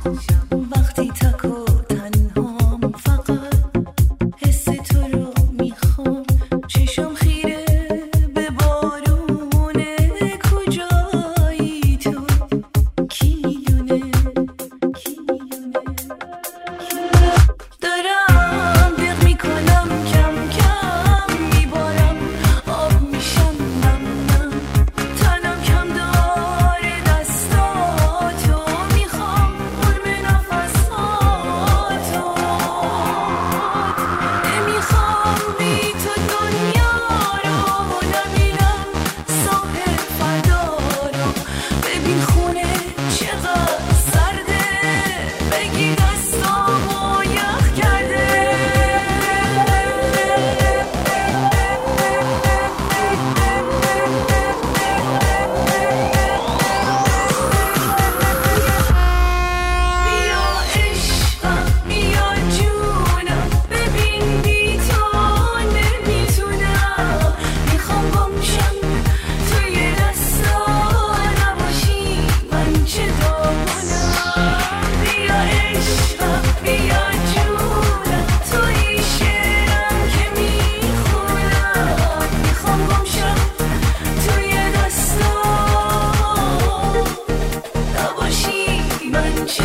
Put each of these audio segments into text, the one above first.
وقتی تک و تنهام فقط حس تو رو میخوام چشم خیره به بارونه کجایی تو کی میدونه دارم دق میکنم کم کم میبارم آب میشم نم نم تنم کم داره دستاتو میخوام قرب نفساتو نمیخوام بی تو دنیا رو نبینم ساحل فردا رو ببین خونه چقدر سرده بگی دستامو یخ کرده بیا عشقم بیا جونم ببین بی تو نمیتونم میخوام گمشم توی دستا نباشی من چه داغونم بیا عشقم بیا جونم توی شعرم که میخونم میخوام گمشم توی دستا نباشی من چه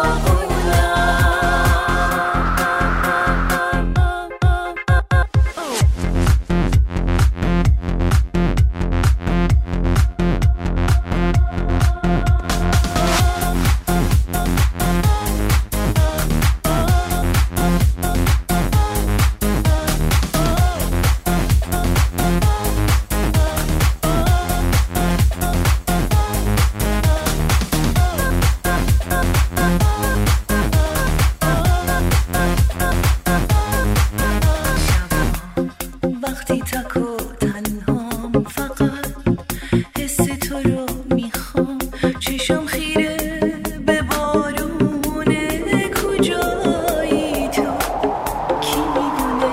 وقتی تک و تنهام فقط حس تو رو میخوام چشم خیره به بارونه کجایی تو کی میدونه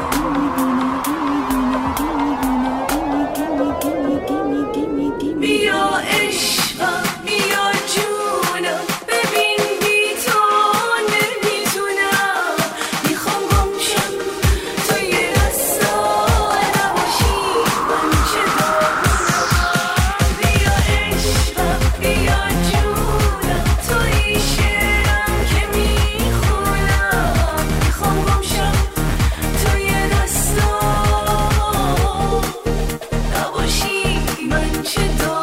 بیا عشقم بیا جونم ببین بی تو نمیتونم میخوام گمشم توی دستا نباشی من چه داغونم بیا عشقم بیا جونم توی شعرم که میخونم میخوام گمشم توی دستا نباشی من چه داغونم